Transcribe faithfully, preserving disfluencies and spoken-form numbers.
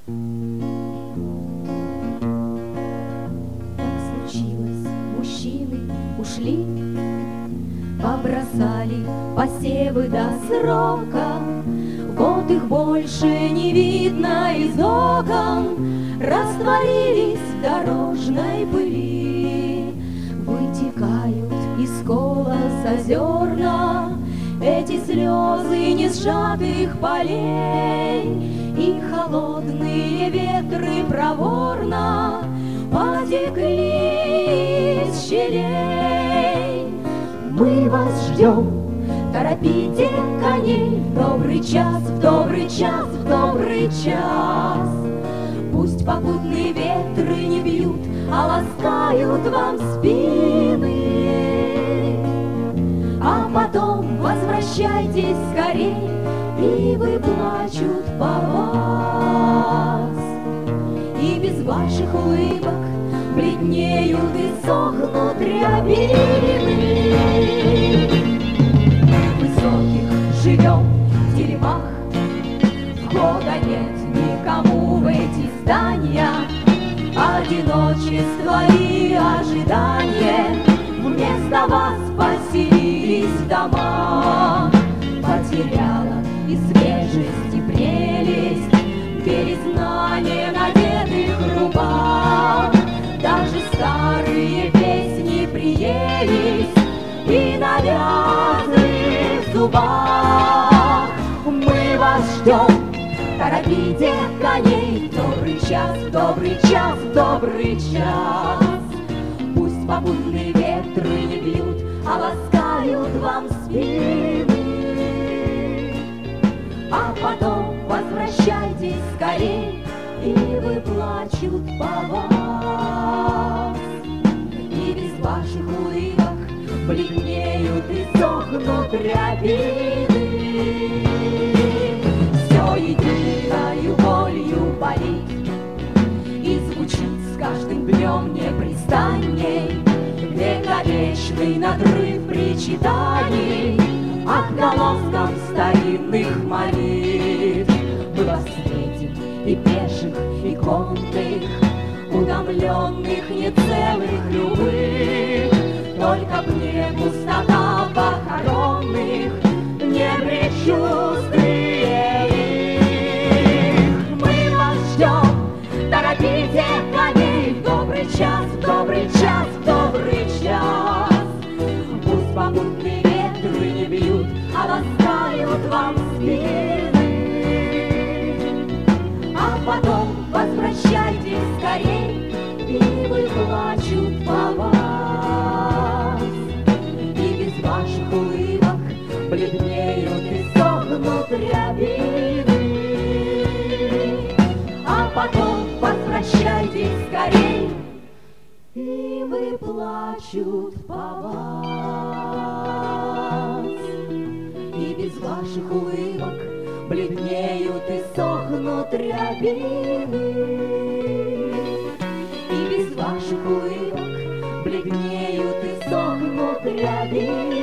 Так случилось, мужчины ушли, побросали посевы до срока. Вот их больше не видно из окон, растворились в дорожной пыли. Вытекают из колоса зерна эти слезы не сжатых полей, и холодные ветры проворно потекли из щелей. Мы вас ждем, торопите коней, в добрый час, в добрый час, в добрый час. Пусть попутные ветры не бьют, а ласкают вам спины. А потом возвращайтесь скорей, ивы плачут по вас. И без ваших улыбок бледнеют и сохнут рябины. В высоких живем в теремах, входа нет никому в эти здания. Одиночество и ожидание вместо вас поселились в дома. Потеряла и свежесть, и прелесть перезнание надетых рубах. Даже старые песни приелись и навязли в зубах. Мы вас ждем, торопите коней, в добрый час, в добрый час, в добрый час. Пусть попутные ветры не бьют, а ласкают вам спины. А потом возвращайтесь скорей, ивы плачут по вас. И без ваших улыбок бледнеют и сохнут рябины. Все единою болью болит и звучит с каждым днем непрестанней вековечный надрыв причитаний отголоском старинных молитв. Мы вас встретим и пеших, и конных, утомленных, нецелых, любых. Только б не пустота похоронных, не предчувствие их. Мы вас ждем, торопите коней, в добрый час, в добрый час, в добрый час. Пусть попутные ветры не бьют, а ласкают вам спины. А потом возвращайтесь скорей, ивы плачут по вас. И без ваших улыбок бледнеют и сохнут рябины. А потом возвращайтесь скорей, ивы плачут по вас. И без ваших улыбок бледнеют и сохнут рябины. И без ваших улыбок бледнеют и сохнут рябины.